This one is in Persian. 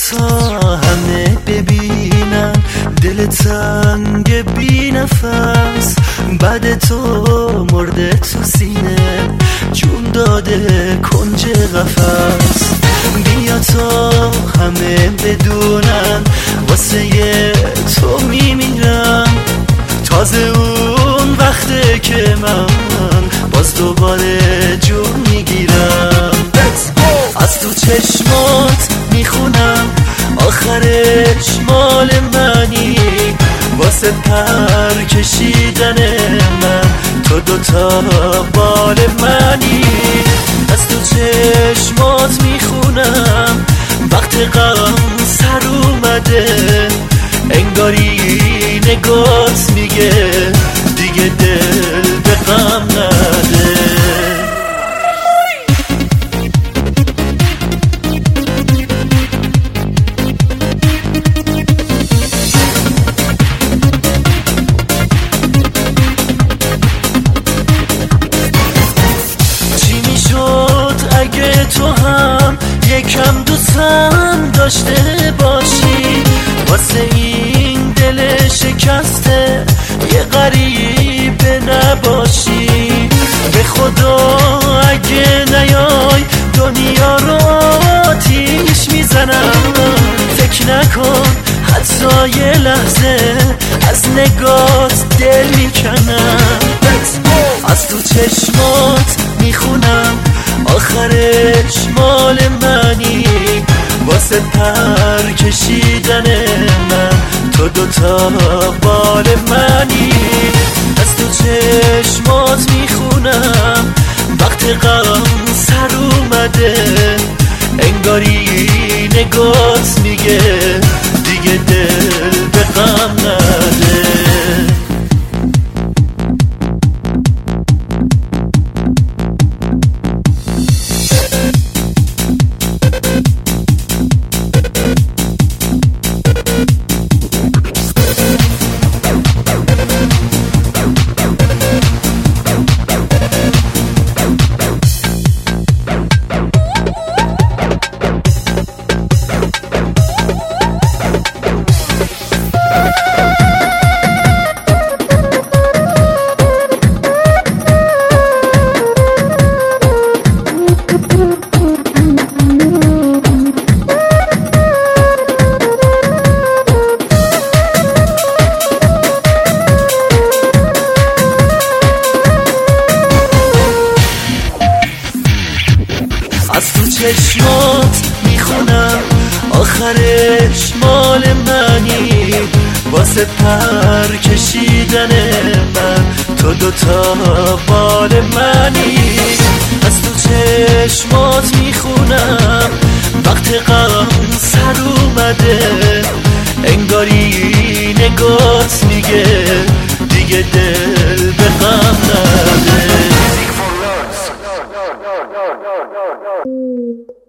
تا همه ببینن دل تنگ بی نفس، بعد تو مرده تو سینه جون داده کنج قفس. بیا تا همه بدونن واسه تو میمیرم، تازه اون وقته که من باز دوباره جون میگیرم. از تو چشمات میخونم آخرش مال منی، واسه پر کشیدن من تو دوتا بال منی. از تو چشمات میخونم وقت غم سر اومده، انگاری نگات میگه دیگه دل به غم نده. اگه تو هم یکم دوستم داشته باشی، واسه این دل شکسته یه غریبه نباشی. به خدا اگه نیای دنیا رو آتیش میزنم، فکر نکن حتی یه لحظه از نگات دل میکنم. از تو چشمات میخونم آخرش مال منی، واسه پر کشیدن من تو دوتا بال منی. از تو چشمات میخونم وقت غم سر اومده، انگاری نگات میگه دیگه دل به غم نده. از تو چشمات میخونم آخرش مال منی، واسه پر کشیدن من تو دوتا بال منی. از تو چشمات میخونم وقت غم سر اومده، انگاری نگات میگه دیگه دل به غم نده.